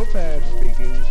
Fab speaking.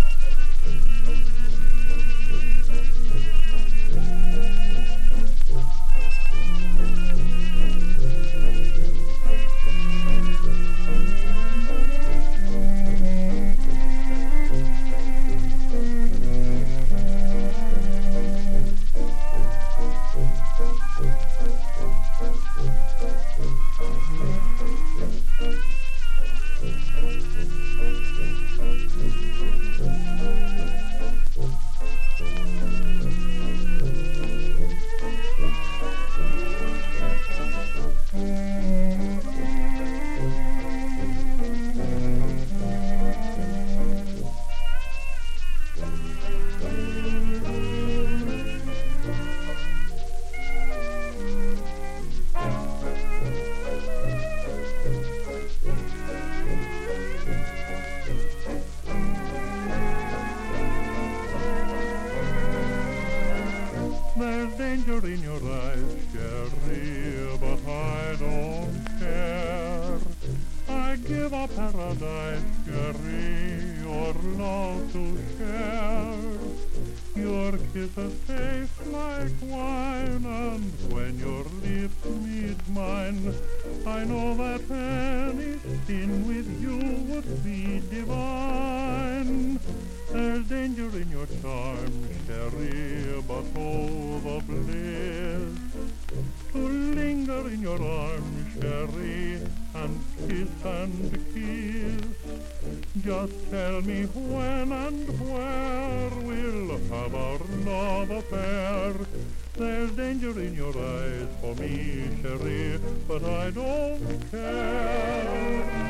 There's danger in your eyes, Sherry, but I don't care. I give up paradise, Sherry, your love to share. Your kisses taste like wine, and when your lips meet mine, I know that any sin with you would be divine. There's danger in your charm, Sherry, but oh, the bliss to linger in your arms, Sherry, and kiss. Just tell me when and where we'll have our love affair. There's danger in your eyes for me, Sherry, but I don't care.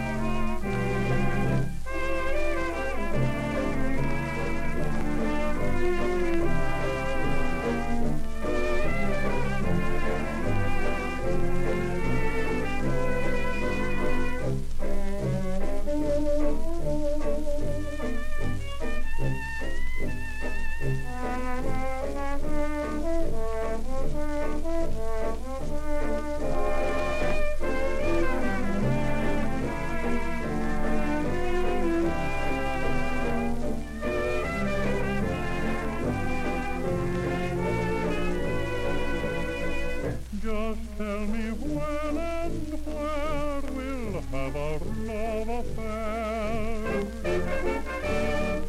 Just tell me when and where we'll have our love affair.